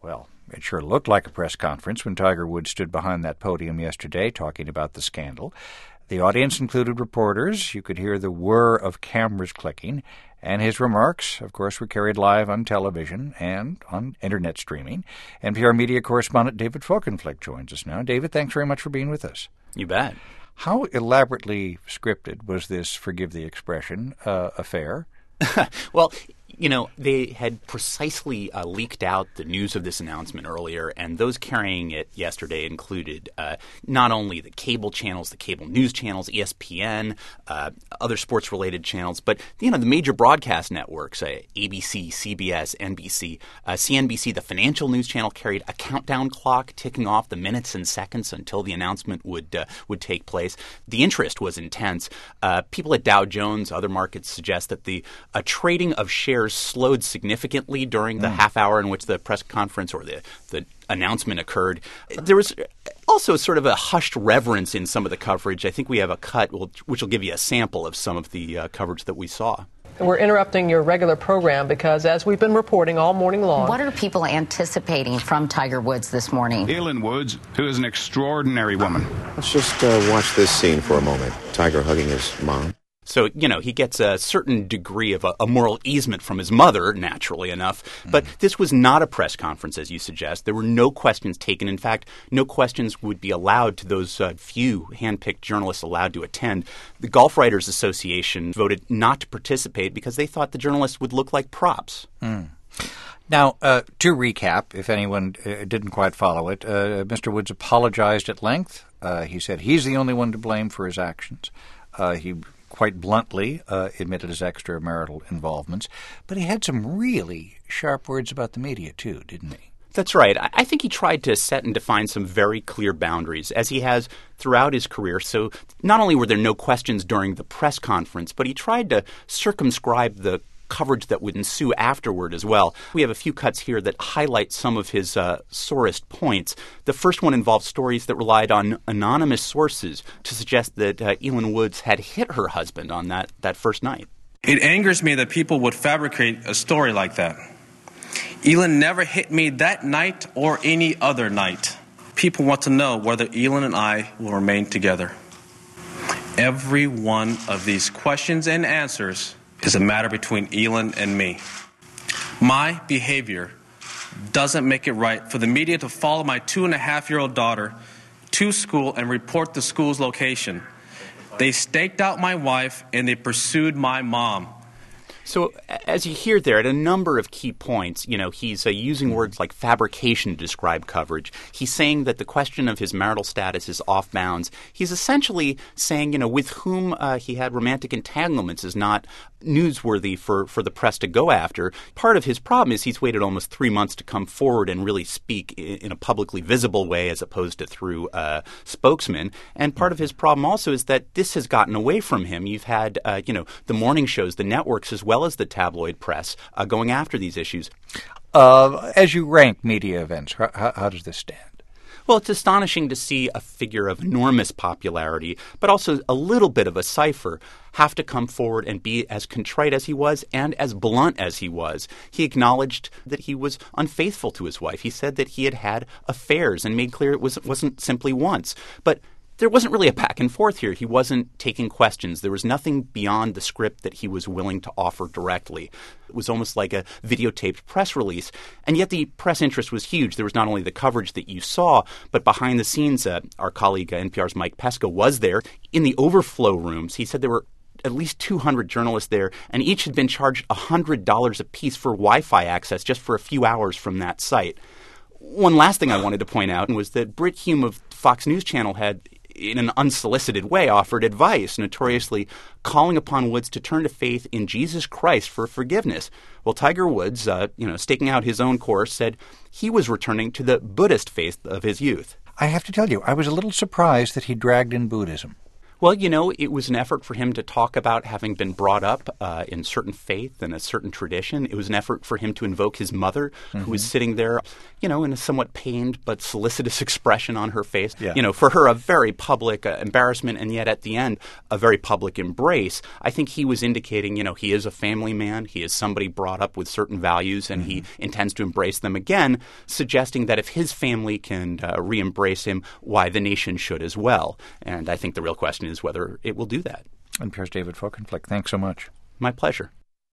Well, it sure looked like a press conference when Tiger Woods stood behind that podium yesterday talking about the scandal. The audience included reporters. You could hear the whir of cameras clicking. And his remarks, of course, were carried live on television and on Internet streaming. NPR media correspondent David Folkenflik joins us now. David, thanks very much for being with us. You bet. How elaborately scripted was this, forgive the expression, affair? Well, they had precisely leaked out the news of this announcement earlier, and those carrying it yesterday included not only the cable channels, the cable news channels, ESPN, other sports-related channels, but, the major broadcast networks, ABC, CBS, NBC, CNBC, the financial news channel carried a countdown clock ticking off the minutes and seconds until the announcement would take place. The interest was intense. People at Dow Jones, other markets suggest that the trading of shares slowed significantly during the half hour in which the press conference or the announcement occurred. There was also sort of a hushed reverence in some of the coverage. I think we have a cut which will give you a sample of some of the coverage that we saw. We're interrupting your regular program because, as we've been reporting all morning long... What are people anticipating from Tiger Woods this morning? Elin Woods, who is an extraordinary woman. Let's just watch this scene for a moment. Tiger hugging his mom. So, he gets a certain degree of a moral easement from his mother, naturally enough. But this was not a press conference, as you suggest. There were no questions taken. In fact, no questions would be allowed to those few handpicked journalists allowed to attend. The Golf Writers Association voted not to participate because they thought the journalists would look like props. Now, to recap, if anyone didn't quite follow it, Mr. Woods apologized at length. He said he's the only one to blame for his actions. He quite bluntly admitted his extramarital involvements. But he had some really sharp words about the media, too, didn't he? That's right. I think he tried to set and define some very clear boundaries, as he has throughout his career. So not only were there no questions during the press conference, but he tried to circumscribe the coverage that would ensue afterward as well. We have a few cuts here that highlight some of his sorest points. The first one involves stories that relied on anonymous sources to suggest that Elin Woods had hit her husband on that first night. It angers me that people would fabricate a story like that. Elin never hit me that night or any other night. People want to know whether Elin and I will remain together. Every one of these questions and answers is a matter between Elin and me. My behavior doesn't make it right for the media to follow my 2.5-year-old daughter to school and report the school's location. They staked out my wife and they pursued my mom. So as you hear there, at a number of key points, he's using words like fabrication to describe coverage. He's saying that the question of his marital status is off bounds. He's essentially saying, with whom he had romantic entanglements is not newsworthy for the press to go after. Part of his problem is he's waited almost 3 months to come forward and really speak in a publicly visible way as opposed to through spokesmen. And part of his problem also is that this has gotten away from him. You've had, the morning shows, the networks, as well as the tabloid press going after these issues. As you rank media events, how does this stand? Well, it's astonishing to see a figure of enormous popularity, but also a little bit of a cipher, have to come forward and be as contrite as he was and as blunt as he was. He acknowledged that he was unfaithful to his wife. He said that he had had affairs and made clear it wasn't simply once. But there wasn't really a back and forth here. He wasn't taking questions. There was nothing beyond the script that he was willing to offer directly. It was almost like a videotaped press release. And yet the press interest was huge. There was not only the coverage that you saw, but behind the scenes, our colleague, NPR's Mike Pesca, was there. In the overflow rooms, he said there were at least 200 journalists there, and each had been charged $100 apiece for Wi-Fi access just for a few hours from that site. One last thing I wanted to point out was that Brit Hume of Fox News Channel had, in an unsolicited way, offered advice, notoriously calling upon Woods to turn to faith in Jesus Christ for forgiveness. Well, Tiger Woods, staking out his own course, said he was returning to the Buddhist faith of his youth. I have to tell you, I was a little surprised that he dragged in Buddhism. Well, it was an effort for him to talk about having been brought up in certain faith and a certain tradition. It was an effort for him to invoke his mother, who was sitting there, in a somewhat pained but solicitous expression on her face. Yeah. For her, a very public embarrassment, and yet at the end, a very public embrace. I think he was indicating, he is a family man. He is somebody brought up with certain values, and he intends to embrace them again, suggesting that if his family can re-embrace him, why the nation should as well. And I think the real question is whether it will do that. And Piers David Folkenflik, thanks so much. My pleasure.